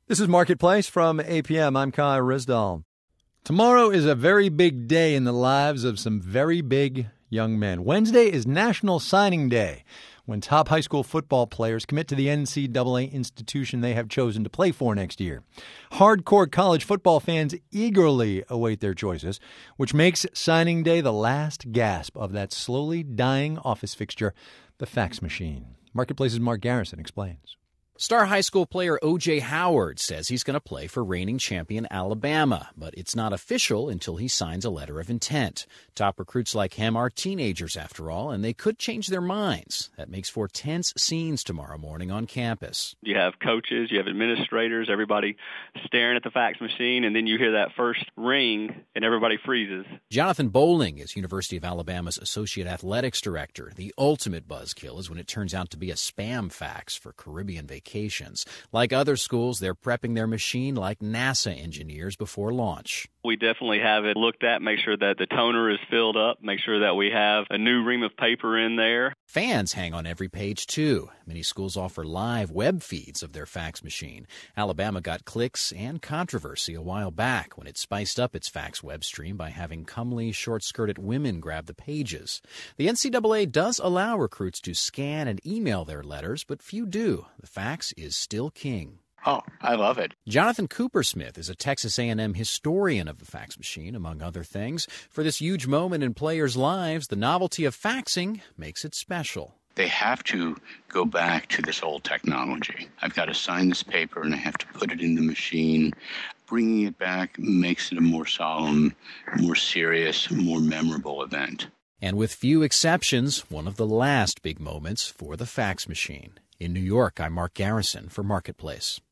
This is Marketplace from APM. I'm Kai Risdall. Tomorrow is a very big day in the lives of some very big young men. Wednesday is National Signing Day, when top high school football players commit to the NCAA institution they have chosen to play for next year. Hardcore college football fans eagerly await their choices, which makes signing day the last gasp of that slowly dying office fixture, the fax machine. Marketplace's Mark Garrison explains. Star high school player O.J. Howard says he's going to play for reigning champion Alabama, but it's not official until he signs a letter of intent. Top recruits like him are teenagers, after all, and they could change their minds. That makes for tense scenes tomorrow morning on campus. You have coaches, you have administrators, everybody staring at the fax machine, and then you hear that first ring, and everybody freezes. Jonathan Bowling is University of Alabama's Associate Athletics Director. The ultimate buzzkill is when it turns out to be a spam fax for Caribbean vacations. Like other schools, they're prepping their machine like NASA engineers before launch. We definitely have it looked at, make sure that the toner is filled up, make sure that we have a new ream of paper in there. Fans hang on every page, too. Many schools offer live web feeds of their fax machine. Alabama got clicks and controversy a while back when it spiced up its fax web stream by having comely, short-skirted women grab the pages. The NCAA does allow recruits to scan and email their letters, but few do. The fax is still king. Oh, I love it. Jonathan Coopersmith is a Texas A&M historian of the fax machine, among other things. For this huge moment in players' lives, the novelty of faxing makes it special. They have to go back to this old technology. I've got to sign this paper and I have to put it in the machine. Bringing it back makes it a more solemn, more serious, more memorable event. And with few exceptions, one of the last big moments for the fax machine. In New York, I'm Mark Garrison for Marketplace.